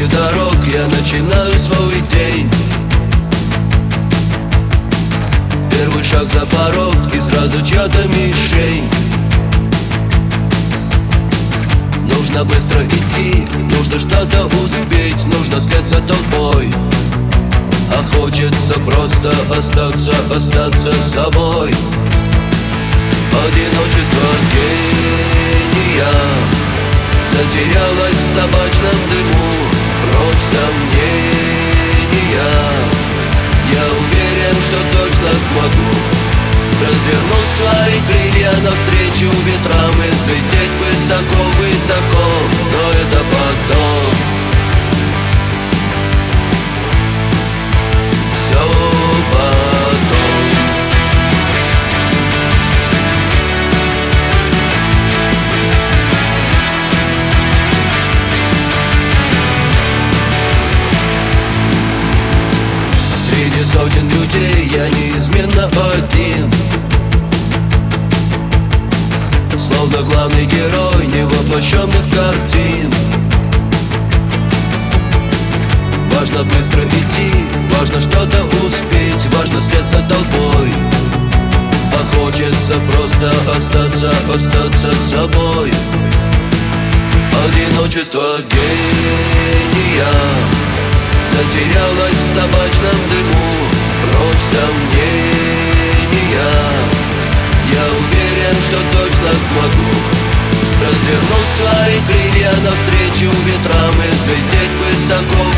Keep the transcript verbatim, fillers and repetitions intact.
среди дорог я начинаю свой день. Первый шаг за порог и сразу чья-то мишень. Нужно быстро идти, нужно что-то успеть, нужно след за толпой. А хочется просто остаться, остаться собой. Одиночество гения затерялось в табачном дыму. Прочь сомнения, я уверен, что точно смогу развернуть свои крылья навстречу ветрам и взлететь высоко-высоко. Но это потом, все потом. Среди сотен людей я неизменно один, словно главный герой невоплощенных картин. Важно быстро идти, важно что-то успеть, важно след за толпой. А хочется просто остаться, остаться собой. Одиночество гения затерялось в табачном дыму. Прочь сомнения, я уверен, что точно смогу развернуть свои крылья навстречу ветрам и взлететь высоко